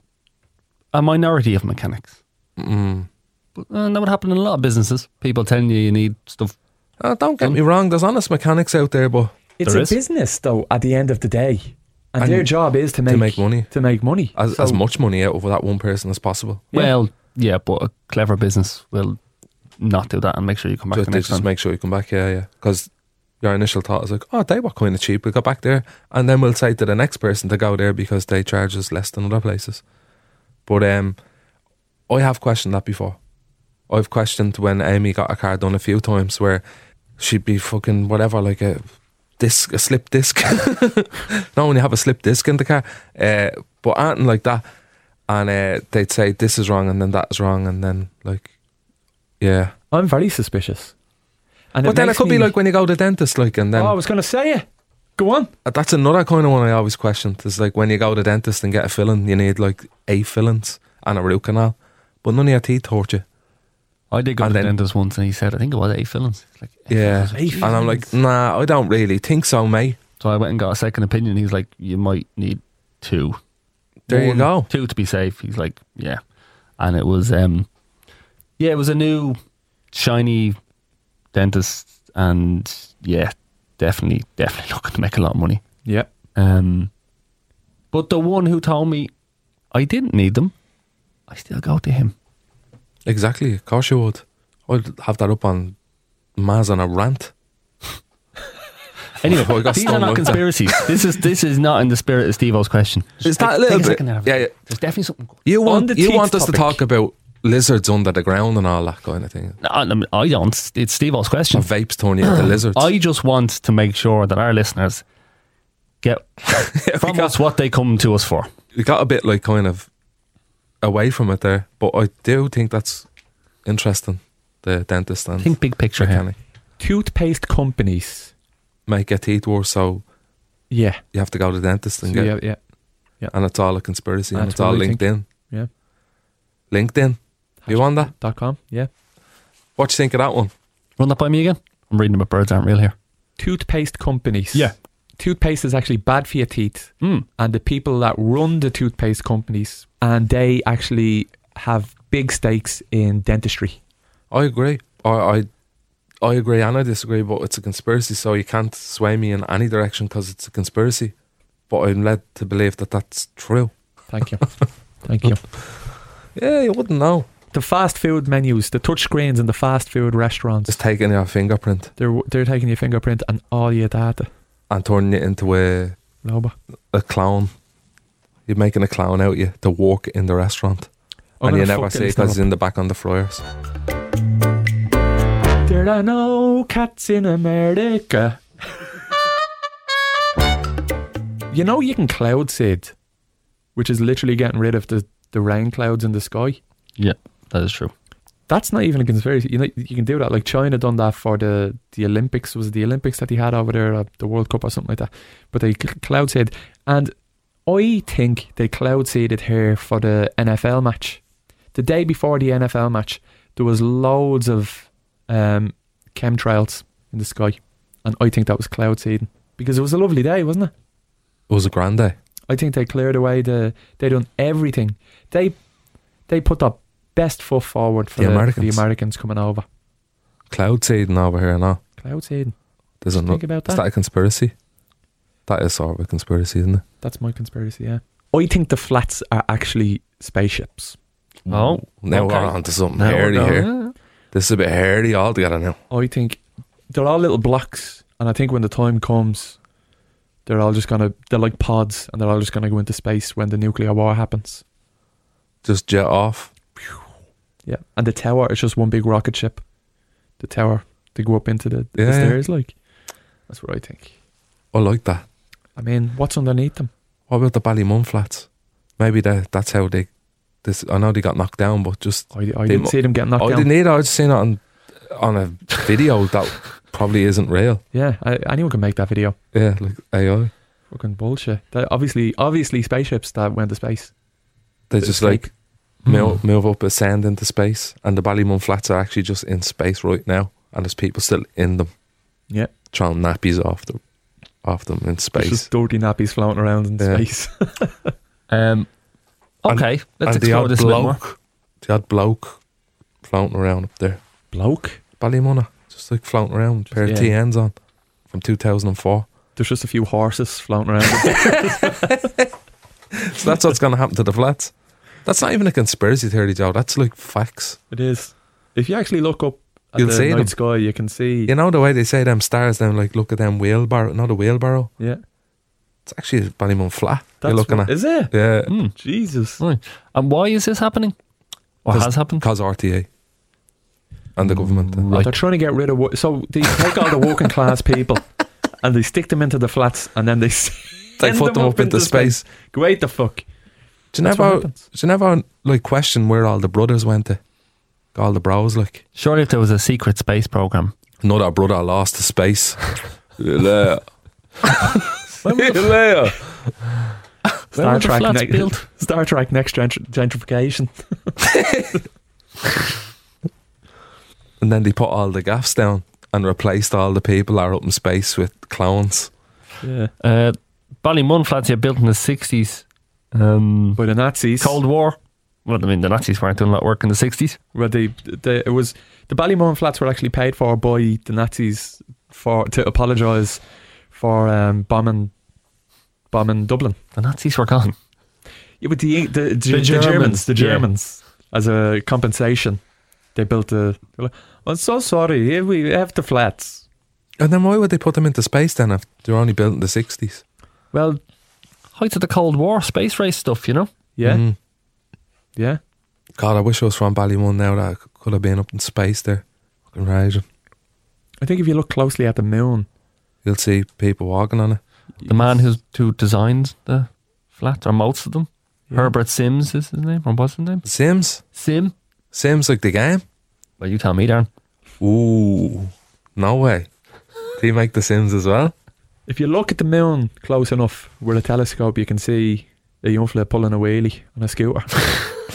a minority of mechanics. Mm. But, uh, that would happen in a lot of businesses. People telling you you need stuff. Uh, don't get Um, me wrong. There's honest mechanics out there, but It's There a is. business, though, at the end of the day. And, And their job is to make, to make money, To make money. as So- as much money out of that one person as possible. Yeah. Well, yeah, but a clever business will not do that and make sure you come back Just, the they next just time. make sure you come back. Yeah, yeah. Because your initial thought is like, oh, they were kind of cheap. We got back there, and then we'll say to the next person to go there because they charge us less than other places. But um, I have questioned that before. I've questioned when Amy got a car done a few times where she'd be fucking whatever, like a disc, a slip disc. Not when you have a slip disc in the car, uh, but anything like that. And uh, they'd say this is wrong, and then that is wrong, and then like, yeah. I'm very suspicious. And But then it makes could be me- like when you go to the dentist, like, and then Oh, I was going to say it. Go on. that's another kind of one I always questioned. Is like when you go to the dentist and get a filling, you need like eight fillings and a root canal, but none of your teeth hurt you. I did go And to the then- dentist once and he said, I think it was eight fillings. It's like, eight Yeah, fillings. and I'm like, nah, I don't really think so, mate. So I went and got a second opinion. He's like, you might need two. There you One, go. Two to be safe. He's like, yeah. And it was, um, yeah, it was a new, shiny dentist. And yeah, definitely, definitely looking to make a lot of money. Yeah. Um, but the one who told me I didn't need them, I still go to him. Exactly, of course you would. I'd have that up on Maz on a rant. Anyway, I got these are stung not like that. conspiracies. This is this is not in the spirit of Steve-O's question. Is that a Take little bit? second there. Yeah, yeah. There's definitely something. You On want the you teeth want us to topic. talk about lizards under the ground and all that kind of thing. No, I mean, I don't. It's Steve-O's Or question. vapes turn you into lizards. I just want to make sure that our listeners get from got- us what they come to us for. we got a bit like kind of away from it there, but I do think that's interesting. The dentist and Think big picture here. mechanic Toothpaste companies. make your teeth worse, so Yeah. you have to go to the dentist and So, get, yeah, yeah. and it's all a conspiracy, and That's it's all what I linked think. in. Yeah. LinkedIn. You want that? Dot com. Yeah. What do you think of that one? Run that by me again. I'm reading about birds aren't real here. Toothpaste companies. Yeah. Toothpaste is actually bad for your teeth. Mm. And the people that run the toothpaste companies, and they actually have big stakes in dentistry. I agree. I, I I agree and I disagree, but it's a conspiracy, so you can't sway me in any direction because it's a conspiracy. But I'm led to believe that that's true. Thank you. Thank you. Yeah, you wouldn't know. The fast food menus, the touch screens in the fast food restaurants, Just taking your fingerprint they're they're taking your fingerprint and all your data. and turning it into a Loba. a clown. You're making a clown out of you to work in the restaurant. I'm and you gonna never fuck see it this because it's up. in the back on the flyers. There are no cats in America. You know you can cloud seed, which is literally getting rid of the, the rain clouds in the sky. Yeah, that is true. That's not even a conspiracy. You know, you can do that. Like China done that for the, the Olympics. Was it the Olympics that they had over there, uh, the World Cup or something like that? But they cl- cloud seed. And I think they cloud seeded here for the N F L match. The day before the N F L match, there was loads of um, chemtrails in the sky. And I think that was cloud seeding. Because it was a lovely day, wasn't it? It was a grand day. I think they cleared away the. They done everything. They they put the best foot forward for The the, Americans. the Americans coming over. Cloud seeding over here now. Cloud seeding. There's Think another. about Is that. that a conspiracy? That is sort of a conspiracy, isn't it? That's my conspiracy. Yeah. I think the flats are actually spaceships. Oh, Now okay. we're on to something Now we're hairy going, here. yeah. This is a bit hairy altogether now. I think they're all little blocks, and I think when the time comes, they're all just gonna. They're like pods, and they're all just gonna go into space when the nuclear war happens. Just jet off. Yeah. And the tower is just one big rocket ship. The tower, they go up into the, the Yeah, yeah. stairs. Like, that's what I think. I like that. I mean, what's underneath them? What about the Ballymun flats? Maybe that that's how they. This I know they got knocked down, but just I, I They didn't mu- see them getting knocked I down. didn't either. I just seen it on on a video that probably isn't real. Yeah, I, anyone can make that video. Yeah, like A I. Fucking bullshit. That obviously, obviously, spaceships that went to space. They It's just fake. like move, move up, ascend into space, and the Ballymun flats are actually just in space right now, and there's people still in them Yeah, throwing nappies off them, off them in there's space. just dirty nappies floating around in Yeah. space. Um, okay, let's and the explore odd this a bit more. bloke, the odd bloke floating around up there. Bloke. Ballymunna, just like floating around, pair yeah. of T Ns on from two thousand four. There's just a few horses floating around. So that's what's going to happen to the flats. That's not even a conspiracy theory, Joe. That's like facts. It is. If you actually look up at You'll the see night them. sky, you can see. You know the way they say them stars, them like look at them wheelbarrow, not a wheelbarrow. Yeah, It's actually a Ballymun flat. that's you're looking what, at. is it? Yeah, Mm. Jesus. Right. And why is this happening? Or Cause- has happened? because R T A and the government. uh, Oh, they're trying to get rid of. wo- So they take all the working class people and they stick them into the flats, and then they They send put them up into space. Go wait the fuck. Do you That's what never, happens. do you never like question where all the brothers went to? All the bros, like Surely if there was a secret space program. another brother lost to space. Yeah. When were the, Yeah. when were Star the Trek, flats ne- built? Star Trek Next gentr- Gentrification. And then they put all the gaffs down and replaced all the people that are up in space with clones. Yeah, Uh, Ballymun flats here built in the sixties. Um, by the Nazis. Cold War. Well, I mean, the Nazis weren't doing a lot of work in the sixties. Well, they, they, it was the Ballymun flats were actually paid for by the Nazis for to apologise for um, bombing, bombing Dublin. The Nazis were gone. Yeah, but the the, the, the Germans, Germans, the yeah. Germans, as a compensation, they built a. they're like, I'm so sorry. Here we have the flats. And then why would they put them into space then if they're only built in the sixties? Well, Height of the Cold War, space race stuff, you know? yeah, Mm. yeah. God, I wish I was from Ballymun now that I c- could have been up in space there. Fucking raging. I think if you look closely at the moon, You'll see people walking on it. The man who's, who designed the flats, or most of them. Yeah. Herbert Sims is his name, or what's his name? Sims? Sim? Sims like the game? Well, you tell me, Darren. Ooh. No way. Do you make the Sims as well? If you look at the moon close enough with a telescope, you can see a young fella pulling a wheelie on a scooter.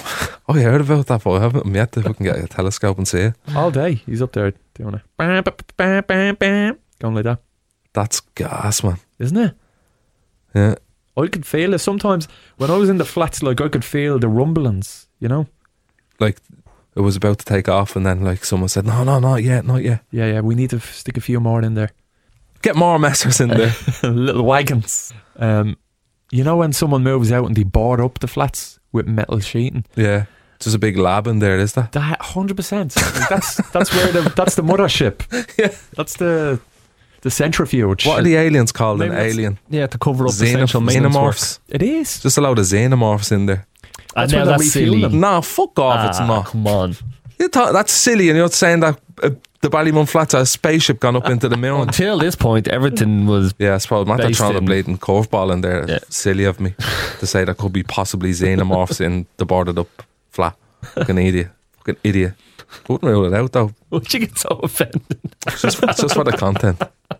Oh, yeah, I heard about that, but I haven't yet to fucking get a telescope and see it. All day. He's up there doing it. Bam, bam, bam, bam, bam. Going like that. That's gas, man. Isn't it? Yeah. I could feel it sometimes when I was in the flats. Like I could feel the rumblings, you know. Like it was about to take off, and then like someone said, "No, no, not yet, not yet. Yeah, yeah. We need to f- stick a few more in there. Get more messers in there." Little wagons. Um, you know when someone moves out and they board up the flats with metal sheeting. Yeah, there's a big lab in there, is there? That hundred percent. That's that's where the that's the mothership. Yeah, that's the the centrifuge. what are the aliens called? Maybe An that's- alien? Yeah, to cover up the Xenoph- essential maintenance work. xenomorphs. It is. Just a load of xenomorphs in there. And That's now when they that's refuel silly. them. No, fuck off. Ah, it's not. Come on. You thought that's silly, and you're saying that uh, the Ballymun Flats are a spaceship gone up into the moon. Until this point, everything was. Yeah, I suppose Matt Based throwing a in- blatant curveball in there. Yeah. Silly of me to say there could be possibly xenomorphs in the boarded up flat. Fucking idiot. Fucking idiot. Wouldn't rule it out though. Would you get so offended? It's just, it's just for the content.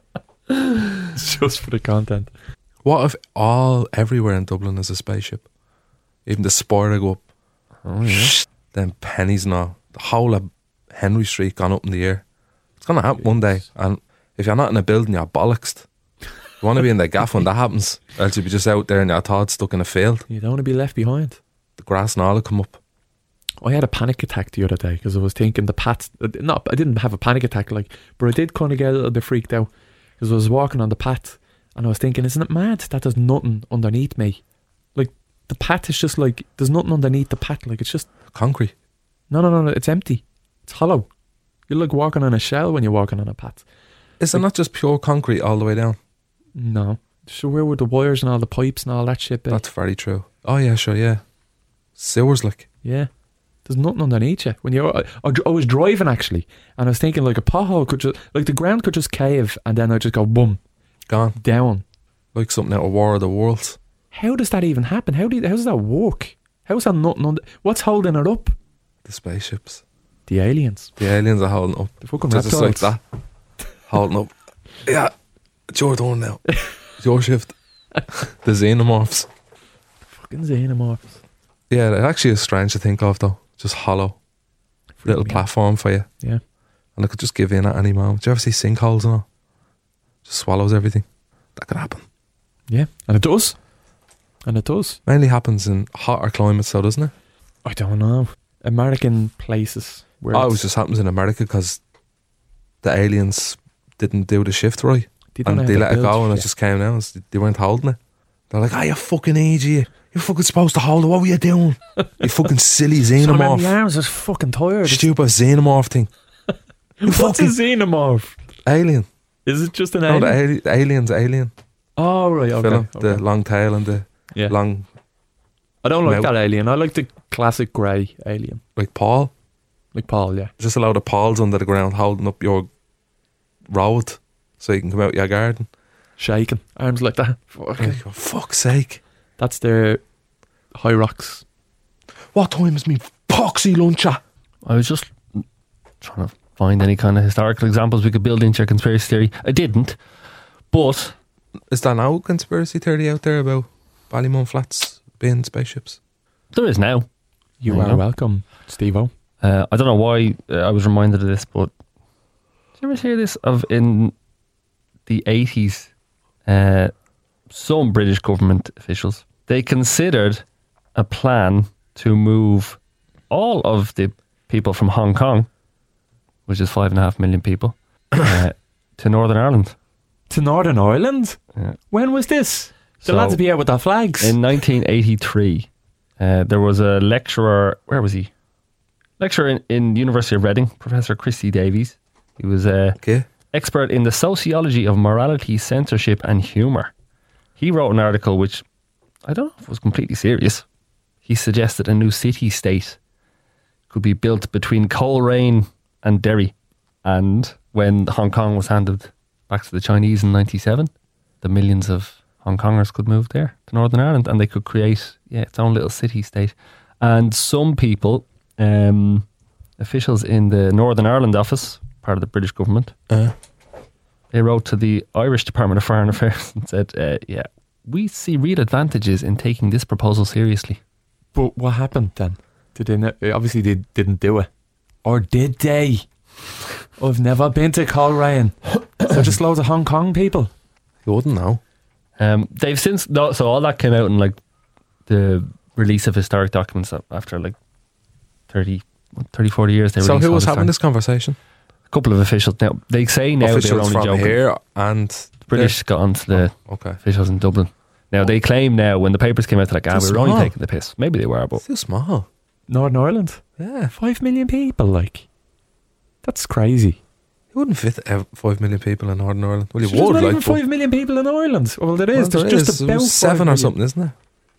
Just for the content. What if all everywhere in Dublin is a spaceship? Even the spire to go up. Oh, yeah. Then pennies and all. The whole of Henry Street gone up in the air. It's gonna happen one day. And if you're not in a building, you're bollocksed. You want to be in the gaff when that happens, or else you'll be just out there in your thoughts stuck in a field. You don't want to be left behind. The grass and all will come up. I had a panic attack the other day because I was thinking the path. Not, I didn't have a panic attack, like, but I did kind of get a little bit freaked out because I was walking on the path and I was thinking, isn't it mad that there's nothing underneath me? Like the path is just like there's nothing underneath the path. Like it's just Concrete. no, no, no, no. It's empty. It's hollow. You're like walking on a shell when you're walking on a path. Is it not just pure concrete all the way down? No. So where were the wires and all the pipes and all that shit? Be? That's very true. Oh yeah, sure, yeah. Sewers like. Yeah. There's nothing underneath you. When you're, I, I was driving actually, and I was thinking like a pothole could just, like the ground could just cave, and then I just go boom, Gone. down. Like something out of War of the Worlds. How does that even happen? How do you, how does that work? How's that nothing under? What's holding it up? The spaceships. The aliens. The aliens are holding up. The fucking Just reptiles. like that. Holding up. Yeah. It's your turn now. It's your shift. The xenomorphs. Fucking xenomorphs. Yeah, it actually is strange to think of though. Just hollow. Little me out. platform for you. Yeah. And it could just give in at any moment. Do you ever see sinkholes and all? Just swallows everything. That could happen. Yeah. And it does. And it does. Mainly happens in hotter climates though, doesn't it? I don't know. American places where Oh, it it's- just happens in America because the aliens didn't do the shift right. they don't know And how they to let it build go and it shit. just came down. It's- They weren't holding it. They're like, ah, you fucking idiot. You're fucking supposed to hold it. What were you doing? You fucking silly So many xenomorph. arms is fucking tired. Stupid xenomorph thing. You What's a fucking xenomorph? alien. Is it just an No, alien? the, ali- the alien's alien. Oh right, okay. Film. okay. The long tail and the yeah. long, I don't like mouth. that alien. I like the classic grey alien, like Paul. like Paul. Yeah. Just a load of Pauls under the ground holding up your road so you can come out your garden. Shaking arms like that. Fucking- Like, for fuck's sake. That's their high rocks. What time is me poxy lunch at? I was just trying to find any kind of historical examples we could build into your conspiracy theory. I didn't, but Is there no conspiracy theory out there about Ballymun Flats being spaceships? there is now. You There you are go. welcome, Steve-O. Uh, I don't know why uh, I was reminded of this, but did you ever hear this? Of in the eighties, uh, some British government officials, they considered a plan to move all of the people from Hong Kong, which is five and a half million people, uh, to Northern Ireland. To Northern Ireland? Yeah. When was this? The So, lads would be out with their flags. In nineteen eighty-three, uh, there was a lecturer. Where was he? Lecturer in, in University of Reading, Professor Christy Davies. He was a Okay. expert in the sociology of morality, censorship, and humour. He wrote an article which I don't know if it was completely serious. He suggested a new city-state could be built between Coleraine and Derry. And when Hong Kong was handed back to the Chinese in ninety-seven, the millions of Hong Kongers could move there to Northern Ireland and they could create yeah, its own little city-state. And some people, um, officials in the Northern Ireland office, part of the British government, Uh, they wrote to the Irish Department of Foreign Affairs and said, uh, yeah, we see real advantages in taking this proposal seriously. But what happened then? Did they? Ne- obviously, they didn't do it, or did they? I've never been to Coleraine. So just loads of Hong Kong people. You wouldn't know. Um, they've since no, so all that came out in like the release of historic documents after like thirty, thirty, forty years. They So released who all was this having time. this conversation? A couple of officials now. They say now they're Officials only from joking. here and The British got onto the Oh, okay. officials in Dublin. Now they claim now when the papers came out, they're like, ah, Too we were only small. taking the piss. Maybe they were, but It's too small. Northern Ireland, Yeah. five million people. Like, that's crazy. You wouldn't fit uh, five million people in Northern Ireland. Well, you There's would, not like, even but- five million people in Ireland. Well, there is. Well, There's there just is. It about was five seven or million. something, isn't it?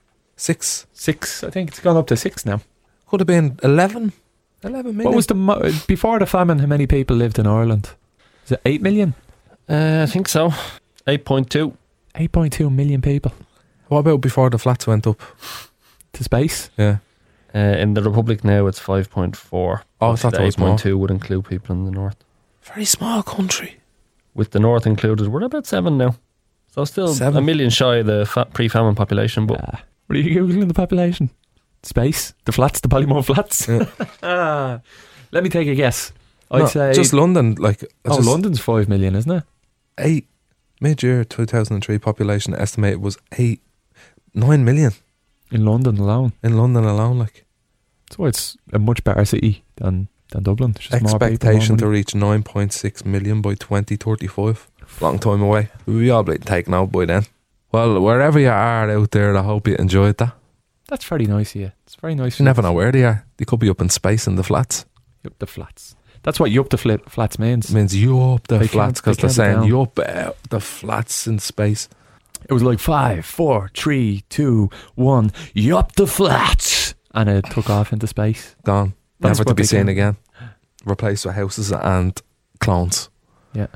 Six. Six. I think it's gone up to six now. Could have been eleven. Eleven million. What was the mo- before the famine? How many people lived in Ireland? Is it eight million? uh, I think so. eight point two. Eight point two million people What about before the flats went up? to space. Yeah. Uh, in the Republic now, it's five point four. Oh, I thought that was eight point two would include people in the north. Very small country. With the north included, we're about seven now. So still Seven. a million shy of the fa- pre-famine population, but Ah, what are you googling the population? Space, the flats, the Ballymore flats. Yeah. Ah, let me take a guess. I'd No, say just London. Like oh, just London's five million, isn't it? eight mid-year two thousand three population estimated was eight nine million In London alone. in London alone. Like So it's a much better city than than Dublin. It's just more people, more expectation to money. reach nine point six million by twenty thirty-five. Long time away. We'll be all be taken out by then. Well, wherever you are out there, I hope you enjoyed that. That's very nice of you. It's very nice. You never know where they are. They could be up in space in the flats. Up the flats. That's what you up the fl- flats means. It means you up the They flats can't- because they they're can't be saying down. you up uh, the flats in space. It was like five, four, three, two, one. You up the flats, and it took off into space. Gone. That's Never to what be they seen can- again. Replaced with houses and clones. Yeah.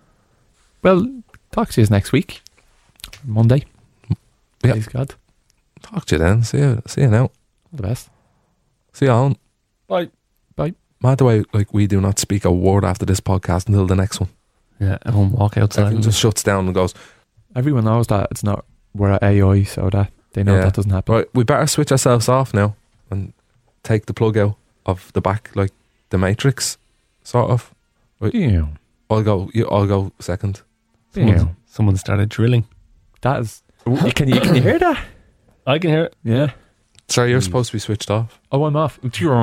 Well, talk to you next week, Monday. Yeah. Please God, Talk to you then. See you. See you now. all the best. See you on. Bye. Bye. Mad the way like we do not speak a word after this podcast until the next one. yeah, everyone walk outside. Everyone just shuts down and goes, Everyone knows that it's not we're at A I, so that they know Yeah. that doesn't happen. right, we better switch ourselves off now and take the plug out of the back, like the Matrix, sort of. Yeah. I'll go. You, I'll go second. Yeah. Someone, someone started drilling. That is. Oh, can you can you hear that? I can hear it. Yeah. Sorry, you're Mm. supposed to be switched off. Oh, I'm off.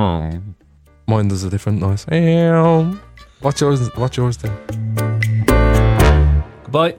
Mine does a different noise. What's yours? What's yours then? Goodbye.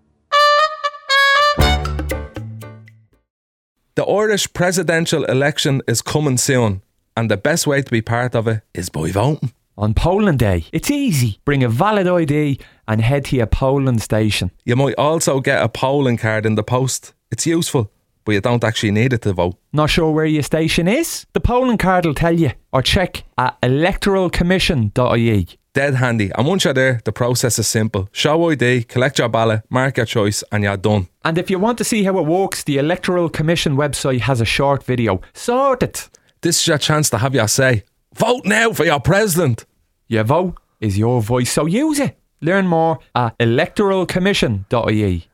The Irish presidential election is coming soon, and the best way to be part of it is by voting. On polling day, it's easy. Bring a valid I D and head to your polling station. You might also get a polling card in the post. It's useful, but you don't actually need it to vote. Not sure where your station is? The polling card will tell you. Or check at electoral commission dot I E. Dead handy. And once you're there, the process is simple. Show I D, collect your ballot, mark your choice, and you're done. And if you want to see how it works, the Electoral Commission website has a short video. Sort it. This is your chance to have your say. Vote now for your president. Your vote is your voice, so use it. Learn more at electoral commission dot I E.